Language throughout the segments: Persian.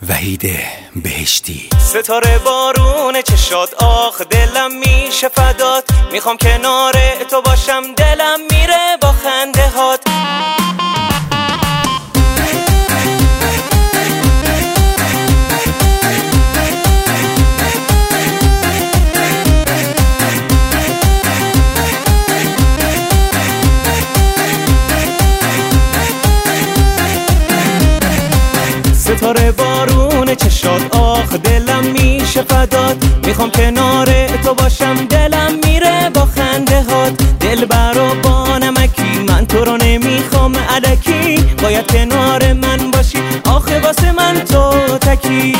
وحید بهشتی. ستاره بارون چشات، آخ دلم میشه فدات، میخوام کنار تو باشم، دلم میره با خنده هات. ستاره بارون چشات، آخ دلم میشه فدات، میخوام کنار تو باشم، دلم میره با خنده هات. دلبر و با نمکی، من تو رو نمیخوام الکی، باید کنار من باشی، آخه واسه من تو تکی.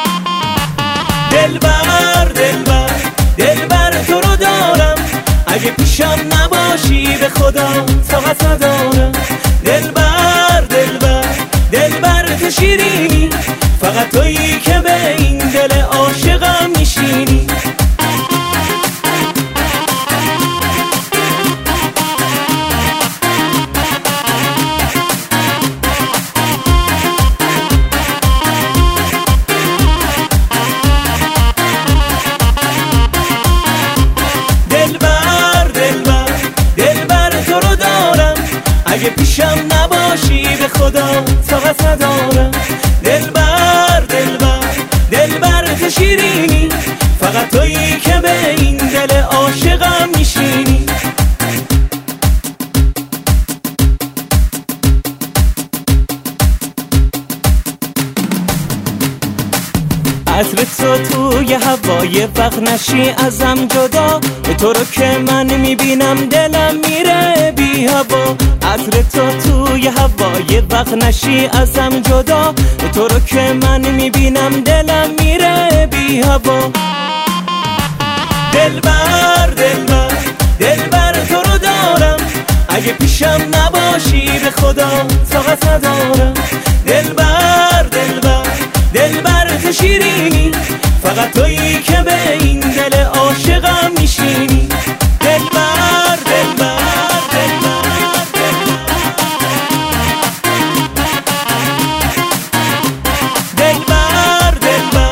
دلبر دلبر دلبر تو رو دارم، اگه پیشم نباشی به خدا طاقت ندارم. دلبر دلبر دلبر تو شیرینی، فقط تویی که به این دل عاشقم میشینی. دلبر دلبر دلبر تو رو دارم، اگه پیشم نباشی به خدا طاقت ندارم. دلبر دلبر دلبر تو شیرینی، فقط تویی که به این دل عاشقم میشینی. عطر تو توی هوای وقت نشی ازم جدا، به تو رو که من میبینم دلم میره بی هوا. عطر تو توی هوای وقت نشی ازم جدا، به تو رو که من میبینم دلم میره بی هوا. دلبر دلبر دلبر تو رو دارم، اگه پیشم نباشی به خدا طاقت ندارم. دلبر دلبر دلبر تو شیرینی، فقط تویی که به این دل عاشقم میشینی. دلبر دلبر دلبر دلبر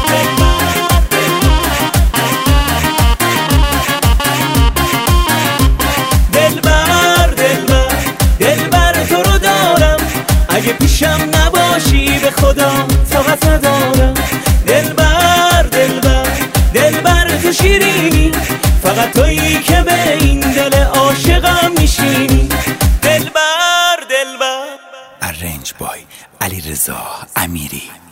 دلبر دلبر دلبر تو رو دارم، اگه پیشم نباشی به خدا طاقت ندارم. دلبر دلبر دلبر تو شیرینی، فقط تویی که به این دل عاشقم میشینی. دلبر دلبر. ارنج بای علیرضا امیری.